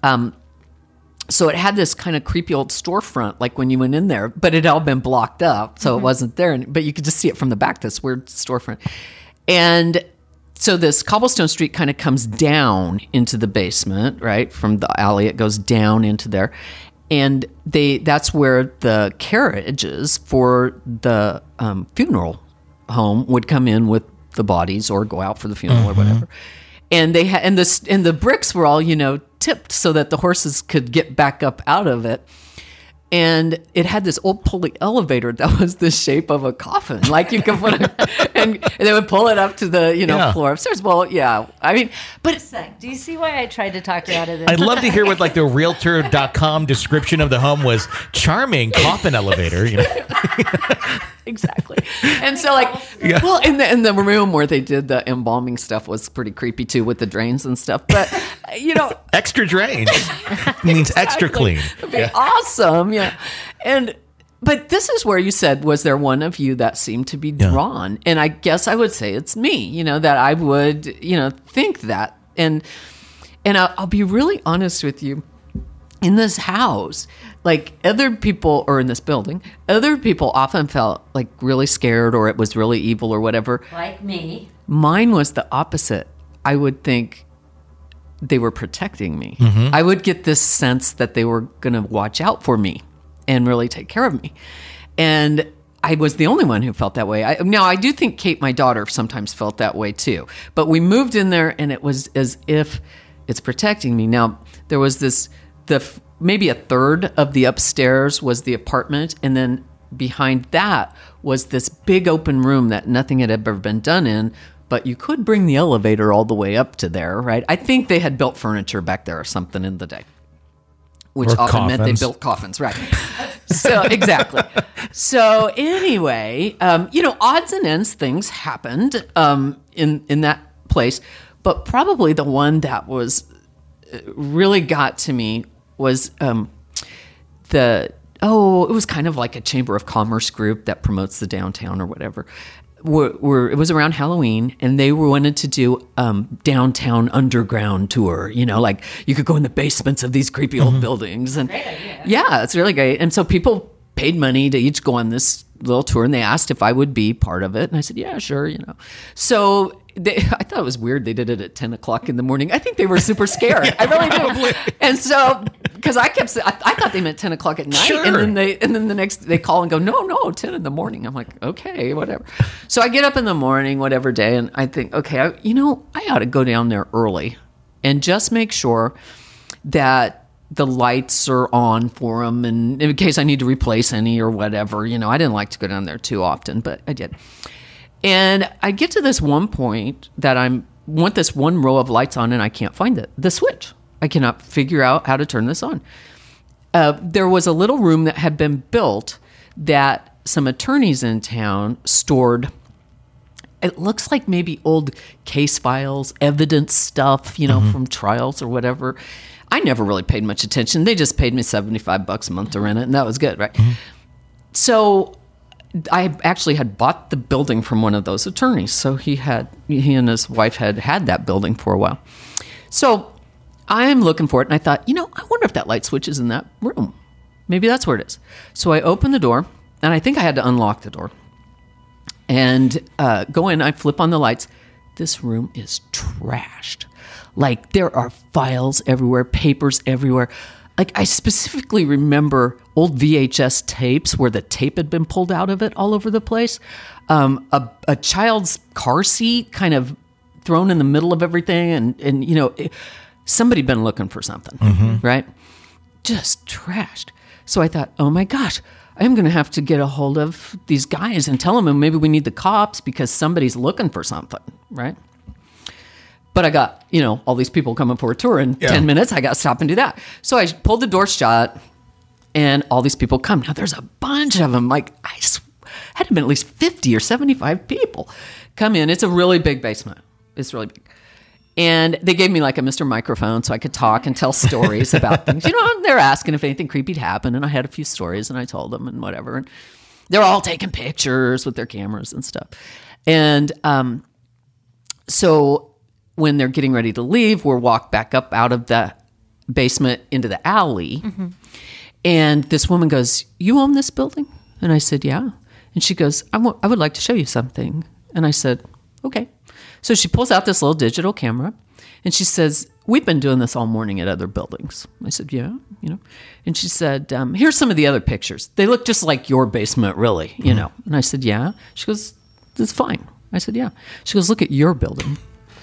so it had this kind of creepy old storefront, like when you went in there, but it had all been blocked up, so it wasn't there. But you could just see it from the back, this weird storefront. And so this cobblestone street kind of comes down into the basement, right? From the alley, it goes down into there. And that's where the carriages for the funeral home would come in with the bodies or go out for the funeral or whatever. And they and the bricks were all, tipped so that the horses could get back up out of it. And it had this old pulley elevator that was the shape of a coffin. Like you could put it, and they would pull it up to the, floor upstairs. Well, yeah. I mean, but do you see why I tried to talk you out of this? I'd love to hear what like the Realtor.com description of the home was. Charming coffin elevator. Exactly. And so well, in the room where they did the embalming stuff was pretty creepy too, with the drains and stuff. But, extra drains means extra clean. It'd be awesome. Yeah. But this is where you said, was there one of you that seemed to be drawn? And I guess I would say it's me, that I would, think that. And I'll be really honest with you. In this house, like other people, or in this building, other people often felt like really scared, or it was really evil or whatever. Like me. Mine was the opposite. I would think they were protecting me. I would get this sense that they were going to watch out for me and really take care of me. And I was the only one who felt that way. Now, I do think Kate, my daughter, sometimes felt that way too. But we moved in there and it was as if it's protecting me. Now, there was maybe a third of the upstairs was the apartment. And then behind that was this big open room that nothing had ever been done in, but you could bring the elevator all the way up to there, right? I think they had built furniture back there or something in the day, which Or often meant they coffins. built coffins, right? So exactly. So anyway, odds and ends things happened in that place, but probably the one that was really got to me was it was kind of like a Chamber of Commerce group that promotes the downtown or whatever. It was around Halloween, and they wanted to do downtown underground tour. Like you could go in the basements of these creepy old buildings, and yeah, it's really great. And so people paid money to each go on this little tour, and they asked if I would be part of it, and I said, yeah, sure. So I thought it was weird they did it at 10 o'clock in the morning. I think they were super scared. I really do. And so, because I thought they meant 10 o'clock at night. Sure. And then the next, they call and go, no, 10 in the morning. I'm like, okay, whatever. So I get up in the morning, whatever day, and I think, okay, I ought to go down there early and just make sure that the lights are on for them, and in case I need to replace any or whatever. I didn't like to go down there too often, but I did. And I get to this one point that I want this one row of lights on, and I can't find the switch. I cannot figure out how to turn this on. There was a little room that had been built that some attorneys in town stored. It looks like maybe old case files, evidence stuff, from trials or whatever. I never really paid much attention. They just paid me $75 a month to rent it, and that was good, right? So I actually had bought the building from one of those attorneys. So he and his wife had that building for a while. So I'm looking for it, and I thought, I wonder if that light switch is in that room. Maybe that's where it is. So I open the door, and I think I had to unlock the door. And go in, I flip on the lights. This room is trashed. Like, there are files everywhere, papers everywhere. Like, I specifically remember old VHS tapes where the tape had been pulled out of it all over the place. A child's car seat kind of thrown in the middle of everything. And somebody been looking for something, right? Just trashed. So I thought, oh my gosh, I'm going to have to get a hold of these guys and tell them maybe we need the cops because somebody's looking for something, right? But I got, all these people coming for a tour in 10 minutes. I got to stop and do that. So I pulled the door shut, and all these people come. Now, there's a bunch of them. Like, had to been at least 50 or 75 people come in. It's a really big basement. It's really big. And they gave me like a Mr. Microphone so I could talk and tell stories about things. They're asking if anything creepy'd happened, and I had a few stories, and I told them and whatever. And they're all taking pictures with their cameras and stuff. And so when they're getting ready to leave, we're walked back up out of the basement into the alley. And this woman goes, "You own this building?" And I said, "Yeah." And she goes, I would like to show you something. And I said, "Okay." So she pulls out this little digital camera, and she says, "We've been doing this all morning at other buildings." I said, "Yeah, And she said, "Here's some of the other pictures. They look just like your basement, really, And I said, "Yeah." She goes, "That's fine." I said, "Yeah." She goes, "Look at your building."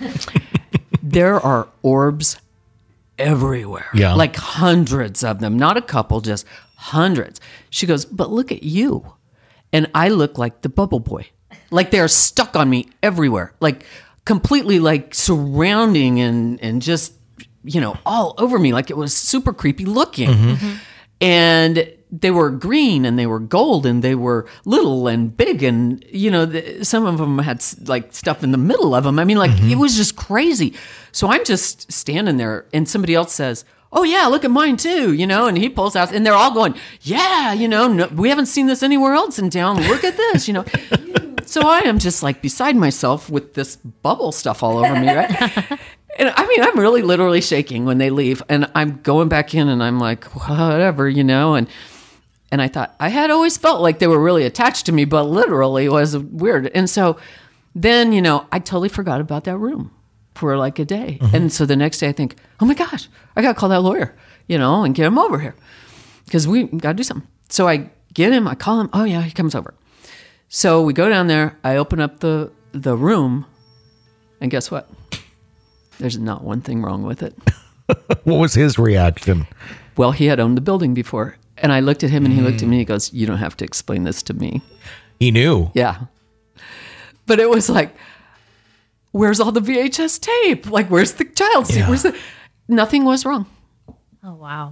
There are orbs everywhere, like hundreds of them, not a couple, just hundreds. She goes, "But look at you." And I look like the Bubble Boy. Like, they're stuck on me everywhere, like completely like surrounding and just, all over me. Like, it was super creepy looking. And they were green and they were gold and they were little and big. And, some of them had like stuff in the middle of them. I mean, like, it was just crazy. So I'm just standing there, and somebody else says, "Oh yeah, look at mine too," and he pulls out, and they're all going, "Yeah, no, we haven't seen this anywhere else in town. Look at this, So I am just like beside myself with this bubble stuff all over me, right? And I mean, I'm really literally shaking when they leave, and I'm going back in, and I'm like, whatever, and I thought I had always felt like they were really attached to me, but literally it was weird. And so then, I totally forgot about that room for like a day. And so the next day I think, oh my gosh, I got to call that lawyer, and get him over here because we got to do something. So I get him, I call him. Oh yeah, he comes over. So we go down there, I open up the room, and guess what? There's not one thing wrong with it. What was his reaction? Well, he had owned the building before. And I looked at him, and he looked at me, and he goes, "You don't have to explain this to me." He knew. Yeah. But it was like, where's all the VHS tape? Like, where's the child seat? Yeah. Nothing was wrong. Oh, wow.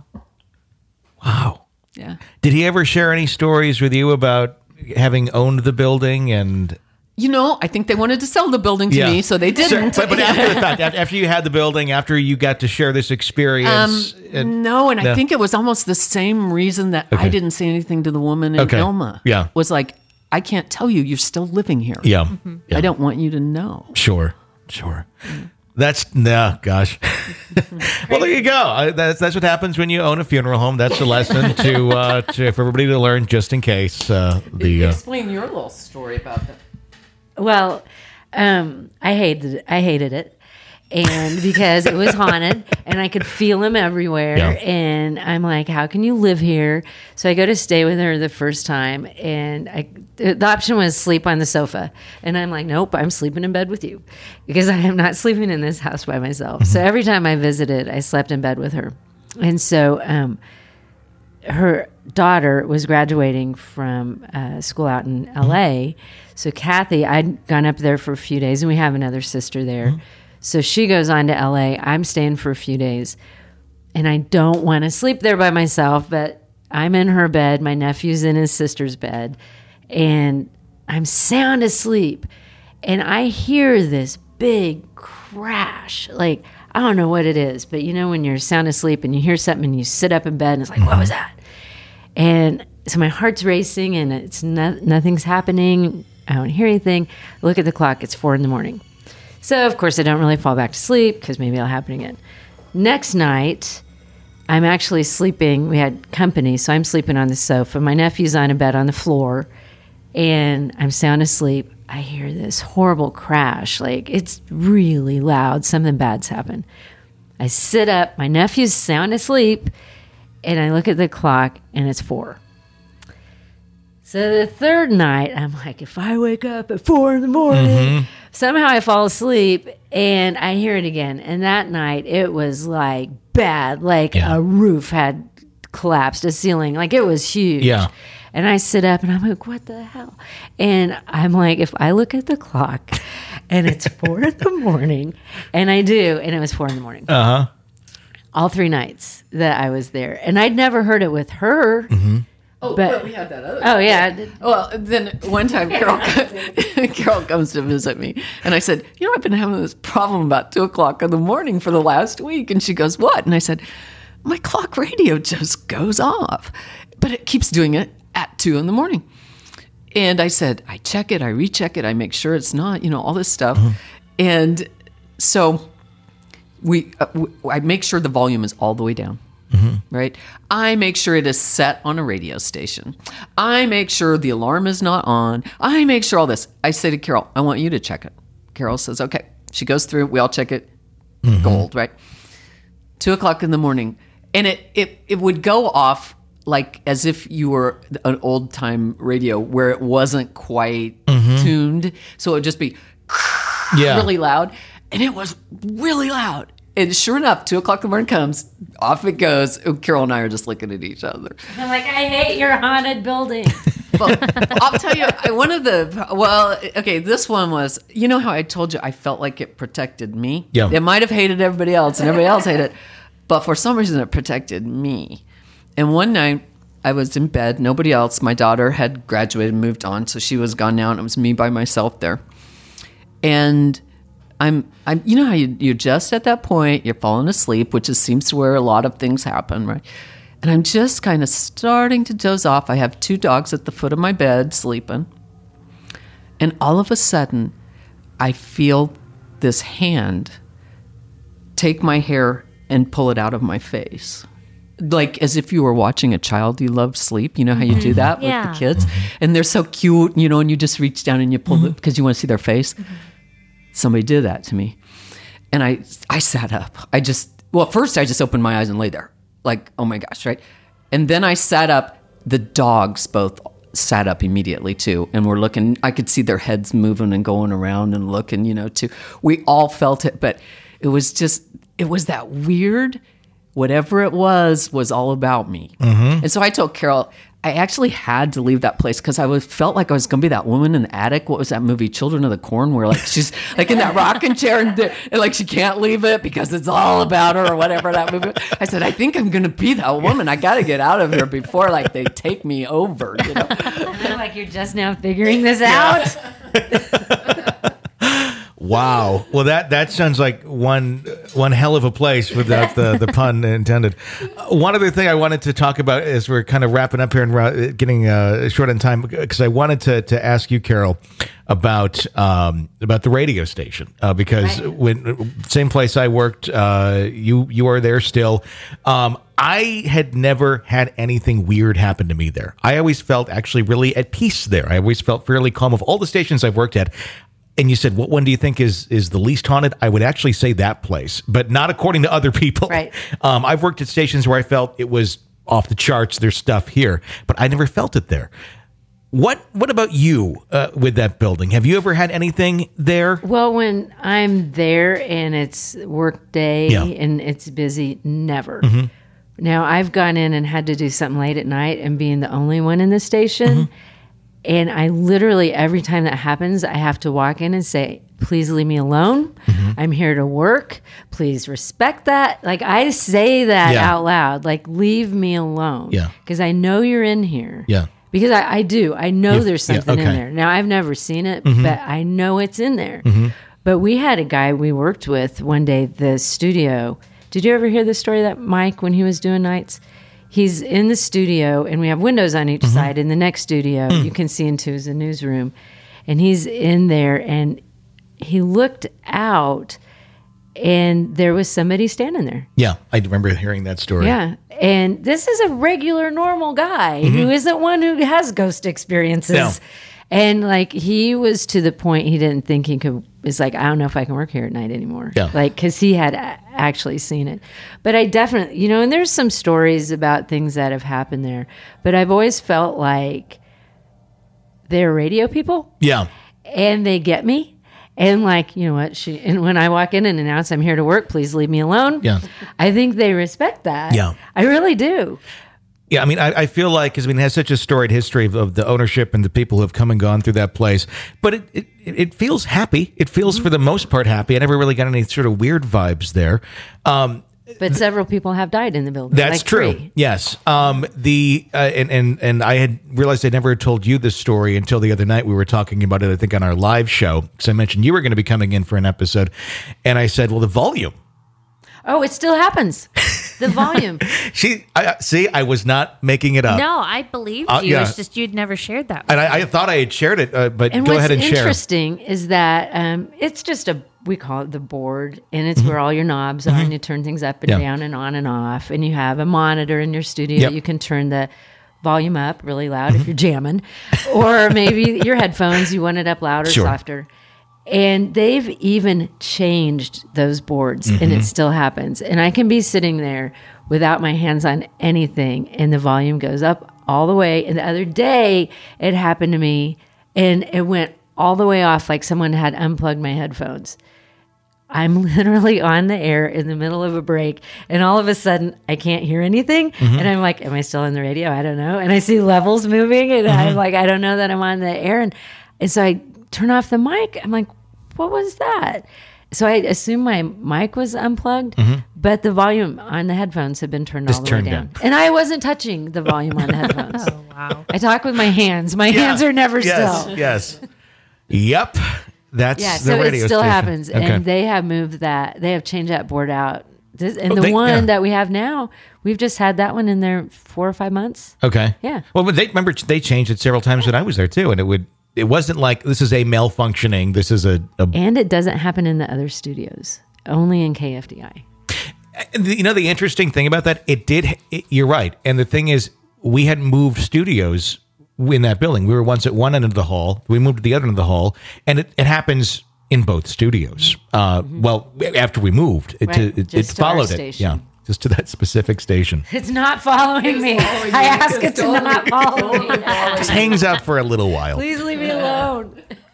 Wow. Yeah. Did he ever share any stories with you about having owned the building and? You know, I think they wanted to sell the building to me, so they didn't. But after the fact, after you had the building, after you got to share this experience. No, I think it was almost the same reason that I didn't say anything to the woman in Ilma. Yeah. Was like, I can't tell you, you're still living here. Yeah. I don't want you to know. Sure. Gosh. Well, there you go. That's what happens when you own a funeral home. That's the lesson to for everybody to learn, just in case. Explain your little story about that. Well, I hated it. And because it was haunted and I could feel him everywhere. Yeah. And I'm like, how can you live here? So I go to stay with her the first time. And the option was sleep on the sofa. And I'm like, nope, I'm sleeping in bed with you because I am not sleeping in this house by myself. So every time I visited, I slept in bed with her. And so her daughter was graduating from school out in LA. So Kathy, I'd gone up there for a few days and we have another sister there. So she goes on to LA. I'm staying for a few days. And I don't want to sleep there by myself, but I'm in her bed. My nephew's in his sister's bed. And I'm sound asleep. And I hear this big crash. Like, I don't know what it is, but you know when you're sound asleep and you hear something and you sit up in bed and it's like, what was that? And so my heart's racing and it's nothing's happening. I don't hear anything. I look at the clock. It's 4 a.m. So, of course, I don't really fall back to sleep because maybe it'll happen again. Next night, I'm actually sleeping. We had company, so I'm sleeping on the sofa. My nephew's on a bed on the floor, and I'm sound asleep. I hear this horrible crash. Like, it's really loud. Something bad's happened. I sit up. My nephew's sound asleep, and I look at the clock, and it's 4. So the third night, I'm like, if I wake up at 4 a.m, somehow I fall asleep and I hear it again. And that night, it was like bad, like a roof had collapsed, a ceiling, like it was huge. Yeah. And I sit up and I'm like, what the hell? And I'm like, if I look at the clock and it's 4 a.m, and I do, and it was 4 a.m. All 3 nights that I was there. And I'd never heard it with her. But we had that other. Oh, yeah. Well, then one time Carol comes to visit me, and I said, you know, I've been having this problem about 2 o'clock in the morning for the last week. And she goes, what? And I said, my clock radio just goes off, but it keeps doing it at 2 a.m. And I said, I check it, I recheck it, I make sure it's not, you know, all this stuff. And so I make sure the volume is all the way down. Right? I make sure it is set on a radio station. I make sure the alarm is not on. I make sure all this. I say to Carol, I want you to check it. Carol says, okay. She goes through, we all check it. Gold, right? 2 o'clock in the morning. And it would go off like as if you were an old time radio where it wasn't quite tuned. So it would just be really loud. And it was really loud. And sure enough, 2 o'clock in the morning comes, off it goes. Carol and I are just looking at each other. I'm like, I hate your haunted building. Well, I'll tell you, this one was, you know how I told you I felt like it protected me? Yeah. It might have hated everybody else and everybody else hated it. But for some reason, it protected me. And one night, I was in bed, nobody else. My daughter had graduated and moved on, so she was gone now, and it was me by myself there. And I'm you know how you're just at that point, you're falling asleep, which seems to where a lot of things happen, right? And I'm just kind of starting to doze off. I have 2 dogs at the foot of my bed sleeping. And all of a sudden, I feel this hand take my hair and pull it out of my face. Like as if you were watching a child you love sleep. You know how you do that with the kids? And they're so cute, you know, and you just reach down and you pull it because you want to see their face. Somebody did that to me. And I sat up. At first I just opened my eyes and lay there. Like, oh my gosh, right? And then I sat up. The dogs both sat up immediately too. And we're looking, I could see their heads moving and going around and looking, you know, too. We all felt it, but it was that weird, whatever it was all about me. And so I told Carol, I actually had to leave that place because felt like I was going to be that woman in the attic. What was that movie, Children of the Corn, where like she's like in that rocking chair and like she can't leave it because it's all about her or whatever that movie. I said, I think I'm going to be that woman. I got to get out of here before like they take me over. You know? I feel like you're just now figuring this out. Wow. Well, that sounds like one hell of a place without the pun intended. One other thing I wanted to talk about as we're kind of wrapping up here and getting short on time, because I wanted to ask you, Carol, about the radio station because when same place I worked, you are there still. I had never had anything weird happen to me there. I always felt actually really at peace there. I always felt fairly calm. Of all the stations I've worked at, and you said, what one do you think is the least haunted? I would actually say that place, but not according to other people. Right. I've worked at stations where I felt it was off the charts. There's stuff here, but I never felt it there. What about you with that building? Have you ever had anything there? Well, when I'm there and it's work day and it's busy, never. Mm-hmm. Now, I've gone in and had to do something late at night and being the only one in the station. Mm-hmm. And I literally, every time that happens, I have to walk in and say, please leave me alone. Mm-hmm. I'm here to work. Please respect that. Like, I say that out loud, like, leave me alone. Yeah. Because I know you're in here. Yeah. Because I do. I know there's something in there. Now, I've never seen it, but I know it's in there. Mm-hmm. But we had a guy we worked with one day, the studio. Did you ever hear the story that Mike, when he was doing nights? He's in the studio, and we have windows on each side. In the next studio, you can see into the newsroom. And he's in there, and he looked out, and there was somebody standing there. Yeah, I remember hearing that story. Yeah, and this is a regular, normal guy who isn't one who has ghost experiences. No. And, like, he was to the point he didn't think he could. It's like, I don't know if I can work here at night anymore. Yeah. Like, because he had actually seen it. But I definitely, and there's some stories about things that have happened there. But I've always felt like they're radio people. Yeah. And they get me. And, like, you know what? And when I walk in and announce I'm here to work, please leave me alone. Yeah. I think they respect that. Yeah. I really do. Yeah, I mean, I feel like, because it has such a storied history of the ownership and the people who have come and gone through that place, but it feels happy. It feels, for the most part, happy. I never really got any sort of weird vibes there. But several people have died in the building. That's like true. 3. Yes. And I had realized I never told you this story until the other night. We were talking about it, I think, on our live show, because I mentioned you were going to be coming in for an episode, and I said, well, the volume. Oh, it still happens. The volume. I was not making it up. No, I believed you. Yeah. It's just you'd never shared that. And I thought I had shared it, but and go ahead and share. What's interesting is that it's just we call it the board, and it's where all your knobs are, and you turn things up and down and on and off, and you have a monitor in your studio. Yep. You can turn the volume up really loud if you're jamming, or maybe your headphones, you want it up louder, softer. And they've even changed those boards, and it still happens. And I can be sitting there without my hands on anything, and the volume goes up all the way. And the other day, it happened to me, and it went all the way off like someone had unplugged my headphones. I'm literally on the air in the middle of a break, and all of a sudden, I can't hear anything. And I'm like, am I still on the radio? I don't know. And I see levels moving, and I'm like, I don't know that I'm on the air. And so I turn off the mic. I'm like, what was that? So I assume my mic was unplugged, but the volume on the headphones had been turned all the way down. And I wasn't touching the volume on the headphones. Oh, wow. I talk with my hands. My hands are never still. Yes. Yep. That's the radio it still station. happens. Okay. And they have moved that. They have changed that board out. The one that we have now, we've just had that one in there 4 or 5 months. Okay. Yeah. Well, but they changed it several times when I was there too, and it wasn't like this is a malfunctioning. This is a and it doesn't happen in the other studios. Only in KFDI. The interesting thing about that, you're right. And the thing is, we had moved studios in that building. We were once at one end of the hall. We moved to the other end of the hall, and it happens in both studios. Well, after we moved, it followed it. Yeah. Just to that specific station. It's not following me. I ask it to not follow me. Just hangs out for a little while. Please leave me alone.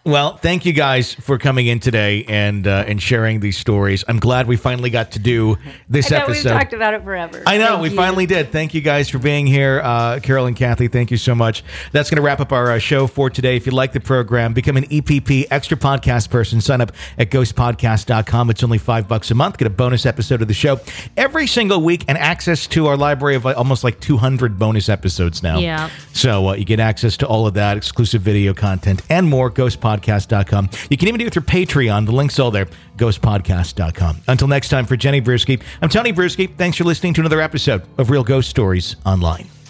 Well, thank you guys for coming in today and sharing these stories. I'm glad we finally got to do this I know episode. we've talked about it forever. I know, Thank we you. finally did. Thank you guys for being here. Carol and Kathy, thank you so much. That's going to wrap up our show for today. If you like the program, become an EPP Extra Podcast person. Sign up at ghostpodcast.com. It's only $5 a month. Get a bonus episode of the show every single week and access to our library of almost like 200 bonus episodes now. Yeah. So you get access to all of that, exclusive video content, and more, ghostpodcast.com. You can even do it through Patreon. The link's all there, ghostpodcast.com. Until next time, for Jenny Bruschi, I'm Tony Bruschi. Thanks for listening to another episode of Real Ghost Stories Online.